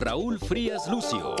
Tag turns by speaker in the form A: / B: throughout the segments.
A: Raúl Frías Lucio.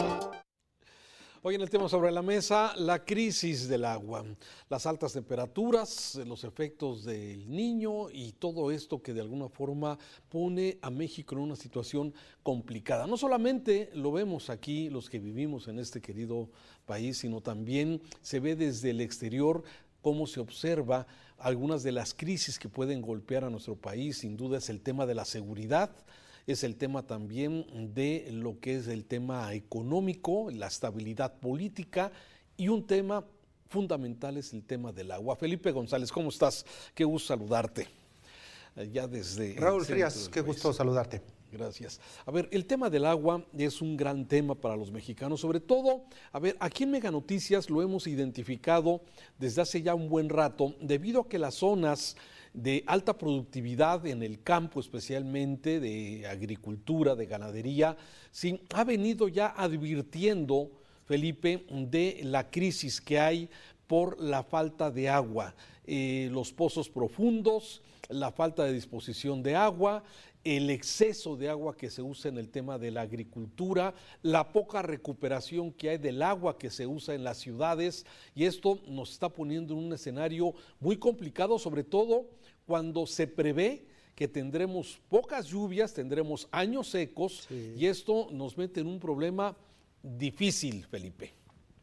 B: Hoy en el tema sobre la mesa, la crisis del agua, las altas temperaturas, los efectos del Niño y todo esto que de alguna forma pone a México en una situación complicada. No solamente lo vemos aquí los que vivimos en este querido país, sino también se ve desde el exterior cómo se observa algunas de las crisis que pueden golpear a nuestro país. Sin duda es el tema de la seguridad, es el tema también de lo que es el tema económico, la estabilidad política, y un tema fundamental es el tema del agua. Felipe González, ¿cómo estás? Qué gusto saludarte. Ya desde
C: Raúl Frías, qué gusto saludarte.
B: Gracias. A ver, el tema del agua es un gran tema para los mexicanos, sobre todo, a ver, aquí en Mega Noticias lo hemos identificado desde hace ya un buen rato, debido a que las zonas de alta productividad en el campo, especialmente de agricultura, de ganadería, sí, ha venido ya advirtiendo, Felipe, de la crisis que hay por la falta de agua, los pozos profundos, la falta de disposición de agua, el exceso de agua que se usa en el tema de la agricultura, la poca recuperación que hay del agua que se usa en las ciudades, y esto nos está poniendo en un escenario muy complicado, sobre todo cuando se prevé que tendremos pocas lluvias, tendremos años secos, sí, y esto nos mete en un problema difícil, Felipe.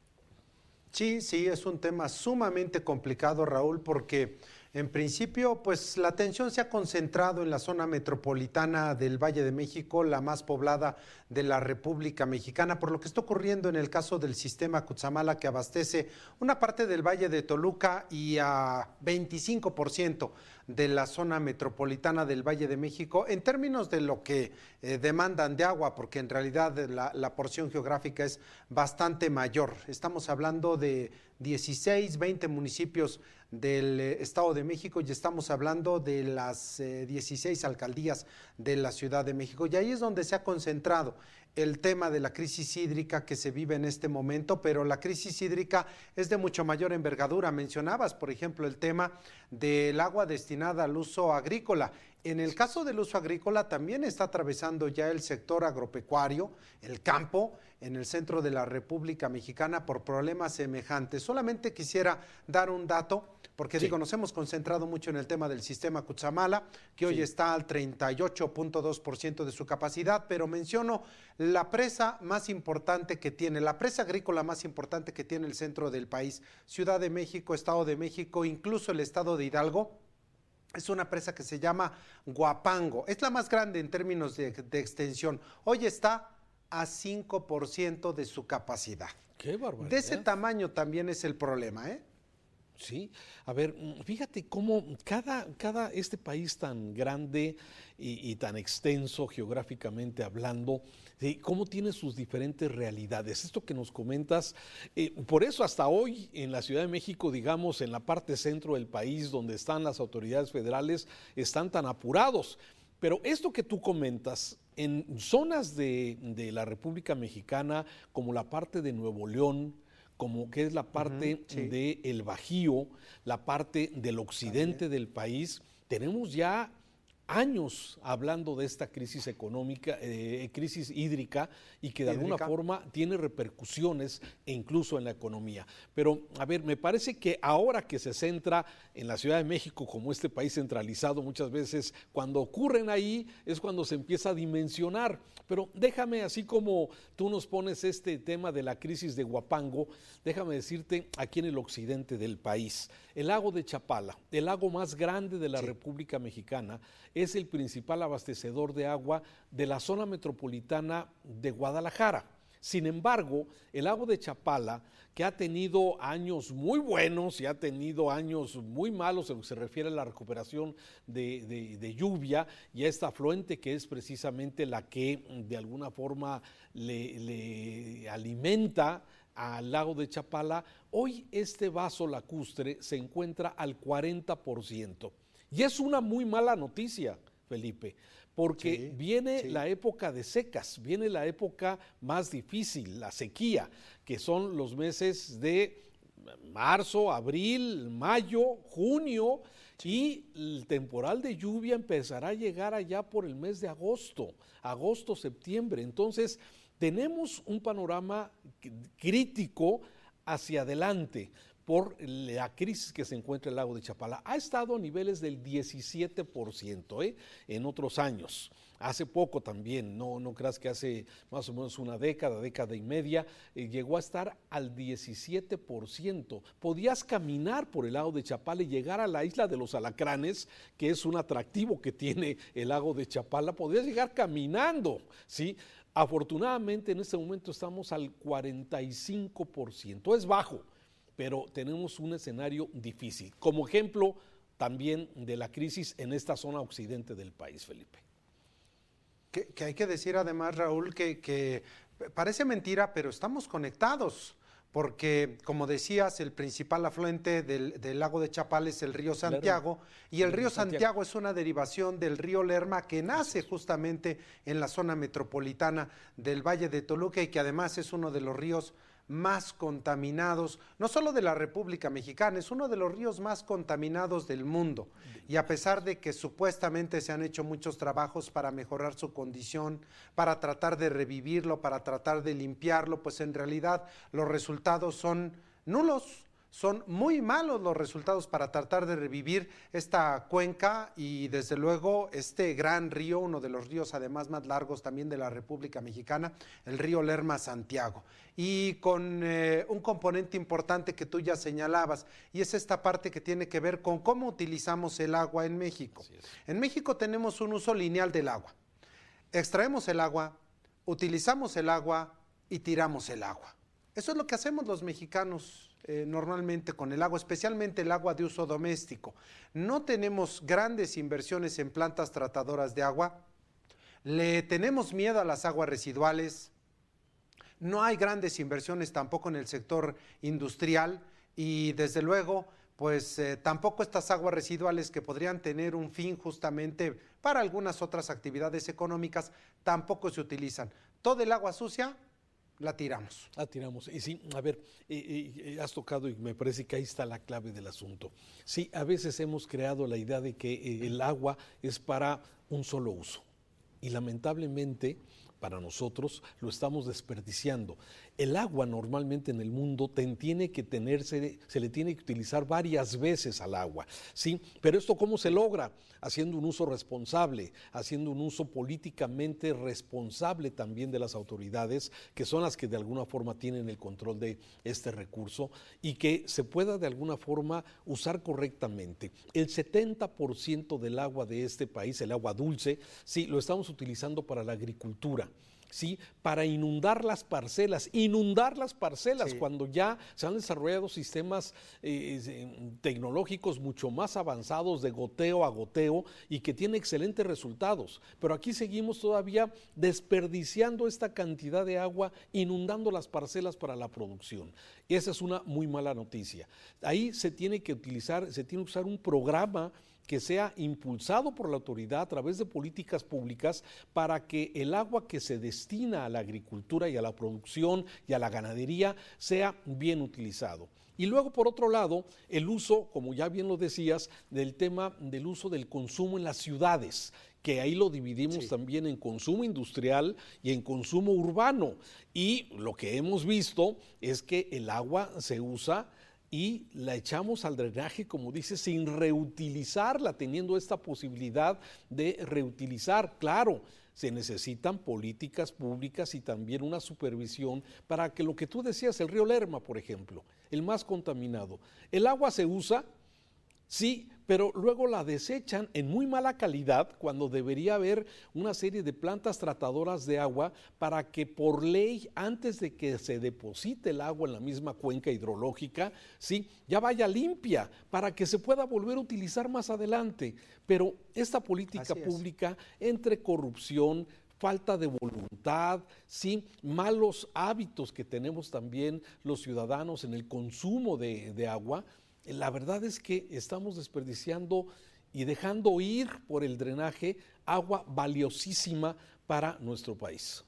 C: Sí, es un tema sumamente complicado, Raúl, porque en principio, pues la atención se ha concentrado en la zona metropolitana del Valle de México, la más poblada de la República Mexicana, por lo que está ocurriendo en el caso del sistema Cutzamala, que abastece una parte del Valle de Toluca y a 25% de la zona metropolitana del Valle de México, en términos de lo que demandan de agua, porque en realidad la porción geográfica es bastante mayor. Estamos hablando de 16, 20 municipios del Estado de México y estamos hablando de las 16 alcaldías de la Ciudad de México, y ahí es donde se ha concentrado el tema de la crisis hídrica que se vive en este momento, pero la crisis hídrica es de mucho mayor envergadura. Mencionabas, por ejemplo, el tema del agua destinada al uso agrícola. En el caso del uso agrícola también está atravesando ya el sector agropecuario, el campo, en el centro de la República Mexicana por problemas semejantes. Solamente quisiera dar un dato, porque sí, nos hemos concentrado mucho en el tema del sistema Cutzamala, que hoy está al 38.2% de su capacidad, pero menciono la presa más importante que tiene, la presa agrícola más importante que tiene el centro del país, Ciudad de México, Estado de México, incluso el estado de Hidalgo. Es una presa que se llama Huapango, es la más grande en términos de extensión. Hoy está a 5% de su capacidad.
B: ¡Qué barbaridad!
C: De ese tamaño también es el problema, ¿eh?
B: Sí, a ver, fíjate cómo cada este país tan grande y tan extenso geográficamente hablando, cómo tiene sus diferentes realidades. Esto que nos comentas, por eso hasta hoy en la Ciudad de México, digamos, en la parte centro del país, donde están las autoridades federales, están tan apurados. Pero esto que tú comentas, en zonas de la República Mexicana, como la parte de Nuevo León, como que es la parte del Bajío, la parte del occidente del país, tenemos ya años hablando de esta crisis económica, crisis hídrica, y que de alguna forma tiene repercusiones incluso en la economía. Pero, a ver, me parece que ahora que se centra en la Ciudad de México como este país centralizado, muchas veces cuando ocurren ahí es cuando se empieza a dimensionar. Pero déjame, así como tú nos pones este tema de la crisis de Huapango, déjame decirte aquí en el occidente del país, el lago de Chapala, el lago más grande de la República Mexicana, es el principal abastecedor de agua de la zona metropolitana de Guadalajara. Sin embargo, el lago de Chapala, que ha tenido años muy buenos y ha tenido años muy malos en lo que se refiere a la recuperación de lluvia, y a esta afluente que es precisamente la que de alguna forma le alimenta al lago de Chapala, hoy este vaso lacustre se encuentra al 40%. Y es una muy mala noticia, Felipe, porque viene la época de secas, viene la época más difícil, la sequía, que son los meses de marzo, abril, mayo, junio, y el temporal de lluvia empezará a llegar allá por el mes de agosto, septiembre. Entonces, tenemos un panorama crítico hacia adelante por la crisis que se encuentra en el lago de Chapala. Ha estado a niveles del 17% en otros años. Hace poco también, no creas que hace más o menos una década y media, llegó a estar al 17%. Podías caminar por el lago de Chapala y llegar a la isla de los Alacranes, que es un atractivo que tiene el lago de Chapala, podías llegar caminando, ¿sí? Afortunadamente en este momento estamos al 45%, es bajo, pero tenemos un escenario difícil. Como ejemplo también de la crisis en esta zona occidente del país, Felipe.
C: Que hay que decir además, Raúl, que parece mentira, pero estamos conectados, porque como decías, el principal afluente del lago de Chapala es el río Santiago, y el río Santiago es una derivación del río Lerma que nace justamente en la zona metropolitana del Valle de Toluca y que además es uno de los ríos más contaminados, no solo de la República Mexicana, es uno de los ríos más contaminados del mundo. Y a pesar de que supuestamente se han hecho muchos trabajos para mejorar su condición, para tratar de revivirlo, para tratar de limpiarlo, pues en realidad los resultados son nulos. Son muy malos los resultados para tratar de revivir esta cuenca y desde luego este gran río, uno de los ríos además más largos también de la República Mexicana, el río Lerma-Santiago. Y con un componente importante que tú ya señalabas, y es esta parte que tiene que ver con cómo utilizamos el agua en México. En México tenemos un uso lineal del agua. Extraemos el agua, utilizamos el agua y tiramos el agua. Eso es lo que hacemos los mexicanos normalmente con el agua, especialmente el agua de uso doméstico. No tenemos grandes inversiones en plantas tratadoras de agua, le tenemos miedo a las aguas residuales, no hay grandes inversiones tampoco en el sector industrial y desde luego pues tampoco estas aguas residuales que podrían tener un fin justamente para algunas otras actividades económicas tampoco se utilizan. Todo el agua sucia la tiramos.
B: La tiramos. Y sí, a ver, has tocado y me parece que ahí está la clave del asunto. Sí, a veces hemos creado la idea de que el agua es para un solo uso y lamentablemente para nosotros lo estamos desperdiciando. El agua normalmente en el mundo se le tiene que utilizar varias veces al agua, ¿sí? Pero esto ¿cómo se logra? Haciendo un uso responsable, haciendo un uso políticamente responsable también de las autoridades, que son las que de alguna forma tienen el control de este recurso y que se pueda de alguna forma usar correctamente. El 70% del agua de este país, el agua dulce, sí, lo estamos utilizando para la agricultura. ¿Sí? Para inundar las parcelas sí. Cuando ya se han desarrollado sistemas tecnológicos mucho más avanzados de goteo a goteo y que tienen excelentes resultados, pero aquí seguimos todavía desperdiciando esta cantidad de agua, inundando las parcelas para la producción. Esa es una muy mala noticia. Ahí se tiene que usar un programa que sea impulsado por la autoridad a través de políticas públicas para que el agua que se destina a la agricultura y a la producción y a la ganadería sea bien utilizado. Y luego, por otro lado, el uso, como ya bien lo decías, del tema del uso del consumo en las ciudades, que ahí lo dividimos también en consumo industrial y en consumo urbano. Y lo que hemos visto es que el agua se usa y la echamos al drenaje, como dice, sin reutilizarla, teniendo esta posibilidad de reutilizar. Claro, se necesitan políticas públicas y también una supervisión para que lo que tú decías, el río Lerma, por ejemplo, el más contaminado, el agua se usa, sí, pero luego la desechan en muy mala calidad cuando debería haber una serie de plantas tratadoras de agua para que por ley, antes de que se deposite el agua en la misma cuenca hidrológica, sí, ya vaya limpia para que se pueda volver a utilizar más adelante. Pero esta política pública, entre corrupción, falta de voluntad, sí, malos hábitos que tenemos también los ciudadanos en el consumo de agua, la verdad es que estamos desperdiciando y dejando ir por el drenaje agua valiosísima para nuestro país.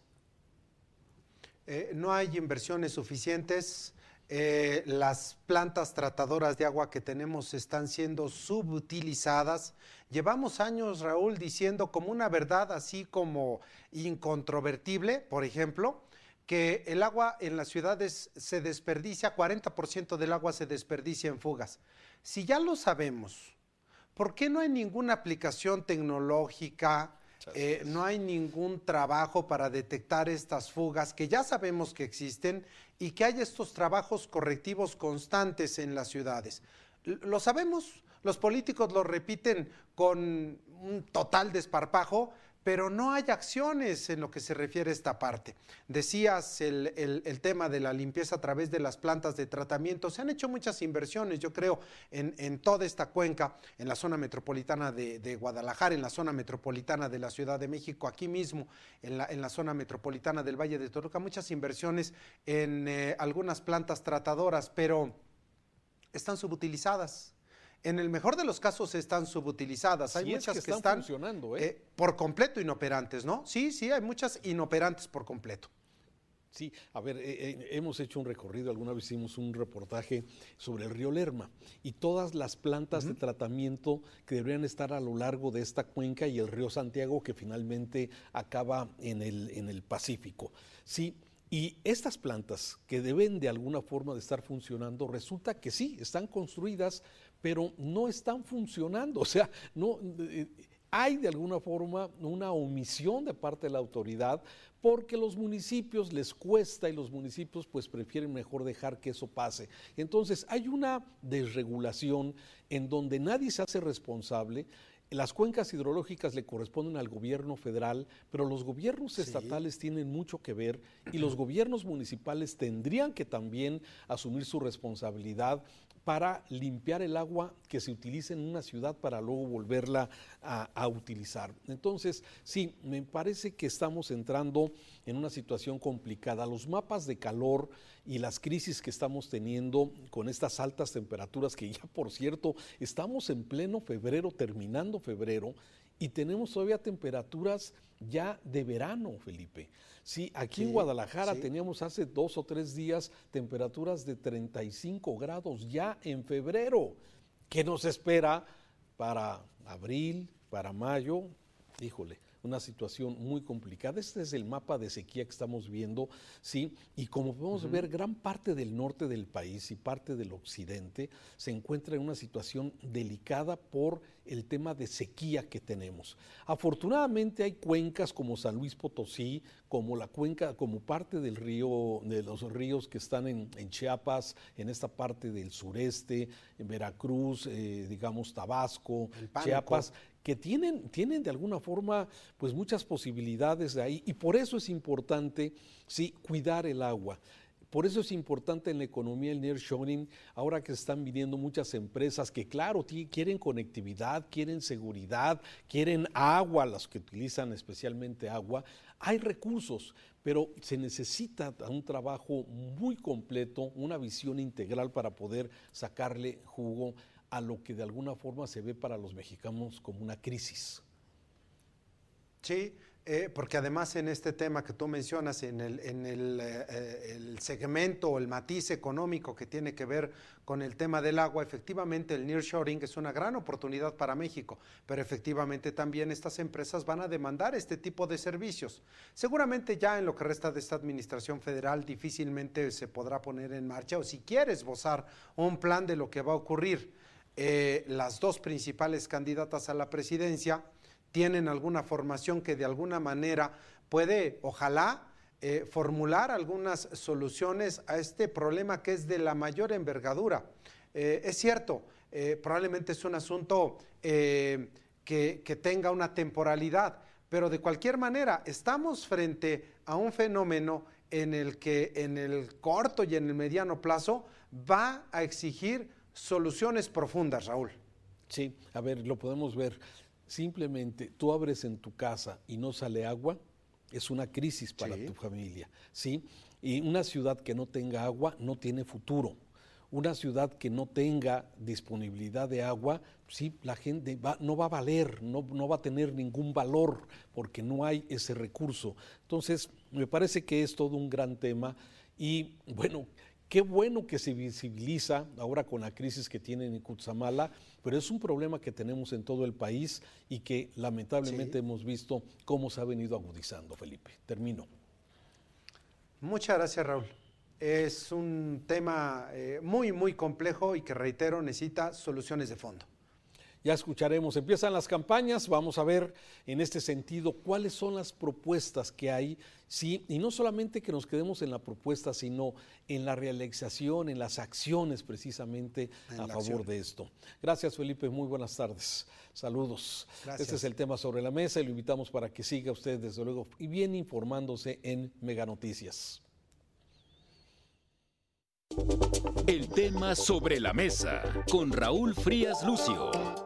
C: No hay inversiones suficientes, las plantas tratadoras de agua que tenemos están siendo subutilizadas. Llevamos años, Raúl, diciendo como una verdad así como incontrovertible, por ejemplo, que el agua en las ciudades se desperdicia, 40% del agua se desperdicia en fugas. Si ya lo sabemos, ¿por qué no hay ninguna aplicación tecnológica? No hay ningún trabajo para detectar estas fugas que ya sabemos que existen y que hay estos trabajos correctivos constantes en las ciudades. Lo sabemos, los políticos lo repiten con un total desparpajo, pero no hay acciones en lo que se refiere a esta parte. Decías el tema de la limpieza a través de las plantas de tratamiento. Se han hecho muchas inversiones, yo creo, en toda esta cuenca, en la zona metropolitana de Guadalajara, en la zona metropolitana de la Ciudad de México, aquí mismo, en la zona metropolitana del Valle de Toluca, muchas inversiones en algunas plantas tratadoras, pero están subutilizadas. En el mejor de los casos están subutilizadas. Hay muchas que están
B: funcionando,
C: por completo inoperantes, ¿no? Sí, hay muchas inoperantes por completo.
B: Sí, a ver, hemos hecho un recorrido, alguna vez hicimos un reportaje sobre el río Lerma y todas las plantas de tratamiento que deberían estar a lo largo de esta cuenca y el río Santiago que finalmente acaba en el Pacífico. Sí. Y estas plantas que deben de alguna forma de estar funcionando, resulta que sí, están construidas, pero no están funcionando. O sea, no hay de alguna forma una omisión de parte de la autoridad porque los municipios les cuesta y los municipios pues prefieren mejor dejar que eso pase. Entonces hay una desregulación en donde nadie se hace responsable. Las cuencas hidrológicas le corresponden al gobierno federal, pero los gobiernos estatales tienen mucho que ver y los gobiernos municipales tendrían que también asumir su responsabilidad para limpiar el agua que se utiliza en una ciudad para luego volverla a utilizar. Entonces, sí, me parece que estamos entrando en una situación complicada. Los mapas de calor y las crisis que estamos teniendo con estas altas temperaturas, que ya por cierto, estamos en pleno febrero, terminando febrero, y tenemos todavía temperaturas ya de verano, Felipe. Sí, aquí en Guadalajara teníamos hace 2 o 3 días temperaturas de 35 grados ya en febrero. ¿Qué nos espera para abril, para mayo? Híjole, una situación muy complicada. Este es el mapa de sequía que estamos viendo, ¿sí? Y como podemos ver, gran parte del norte del país y parte del occidente se encuentra en una situación delicada por el tema de sequía que tenemos. Afortunadamente hay cuencas como San Luis Potosí, como la cuenca, como parte del río, de los ríos que están en Chiapas, en esta parte del sureste, en Veracruz, digamos Tabasco, Chiapas, que tienen de alguna forma pues muchas posibilidades de ahí, y por eso es importante sí cuidar el agua. Por eso es importante en la economía el nearshoring, ahora que están viniendo muchas empresas que claro, quieren conectividad, quieren seguridad, quieren agua, las que utilizan especialmente agua. Hay recursos, pero se necesita un trabajo muy completo, una visión integral para poder sacarle jugo a lo que de alguna forma se ve para los mexicanos como una crisis.
C: Sí, porque además en este tema que tú mencionas, en el segmento o el matiz económico que tiene que ver con el tema del agua, efectivamente el nearshoring es una gran oportunidad para México, pero efectivamente también estas empresas van a demandar este tipo de servicios. Seguramente ya en lo que resta de esta administración federal difícilmente se podrá poner en marcha, o si quiere esbozar un plan de lo que va a ocurrir. Las dos principales candidatas a la presidencia tienen alguna formación que de alguna manera puede, ojalá, formular algunas soluciones a este problema que es de la mayor envergadura. Es cierto, probablemente es un asunto que tenga una temporalidad, pero de cualquier manera estamos frente a un fenómeno en el que en el corto y en el mediano plazo va a exigir soluciones profundas, Raúl.
B: Sí, a ver, lo podemos ver. Simplemente tú abres en tu casa y no sale agua, es una crisis para tu familia, ¿sí? Y una ciudad que no tenga agua no tiene futuro. Una ciudad que no tenga disponibilidad de agua, sí, la gente no va a valer, no va a tener ningún valor porque no hay ese recurso. Entonces, me parece que es todo un gran tema y bueno, qué bueno que se visibiliza ahora con la crisis que tienen en Cutzamala, pero es un problema que tenemos en todo el país y que lamentablemente hemos visto cómo se ha venido agudizando, Felipe. Termino.
C: Muchas gracias, Raúl. Es un tema muy, muy complejo y que, reitero, necesita soluciones de fondo.
B: Ya escucharemos, empiezan las campañas, vamos a ver en este sentido cuáles son las propuestas que hay, sí, y no solamente que nos quedemos en la propuesta, sino en la realización, en las acciones precisamente a favor de esto. Gracias, Felipe, muy buenas tardes, saludos.
C: Gracias.
B: Este es el tema sobre la mesa y lo invitamos para que siga usted desde luego y bien informándose en Mega Noticias.
A: El tema sobre la mesa con Raúl Frías Lucio.